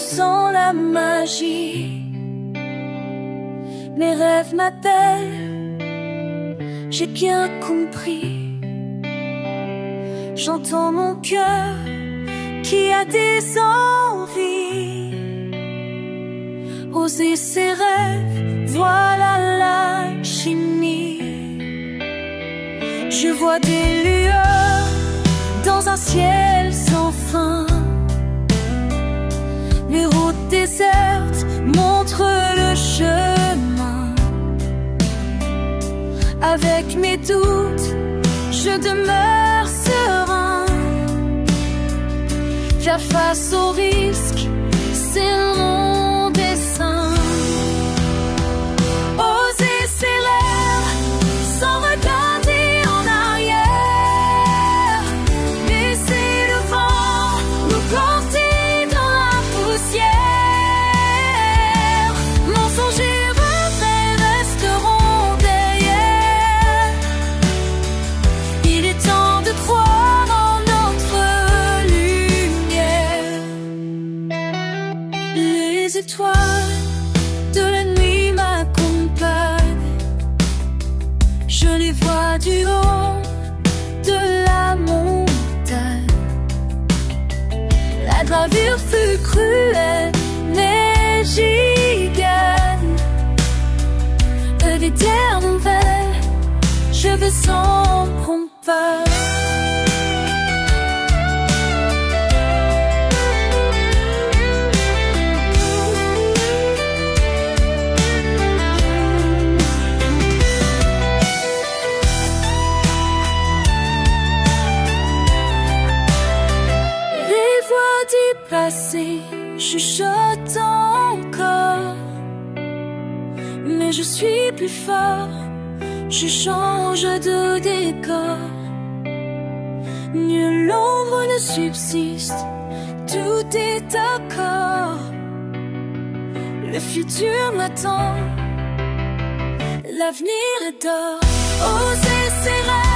sans la magie. Mes rêves m'appellent, j'ai bien compris. J'entends mon cœur qui a des envies. Oser ses rêves, voilà l'alchimie. Je vois des lueurs dans un ciel sans fin. Les routes désertes montrent le chemin. Avec mes doutes, je demeure serein. Faire face au risque, c'est mon dessein. Oser ses rêves sans regarder en arrière. Laisser le vent nous porter dans la poussière. Mensonges et regrets resteront derrière. Il est temps de croire en notre lumière. Les étoiles de la nuit m'accompagnent. Je les vois du haut de la montagne. La gravure fut cruelle, mais j'y gagne. Que des terres nouvelles, je vais sans compas. Passé, chuchote encore. Mais je suis plus fort, je change de décor. Nulle ombre ne subsiste, tout est d'accord. Le futur m'attend, l'avenir est d'or. Oser ses rêves.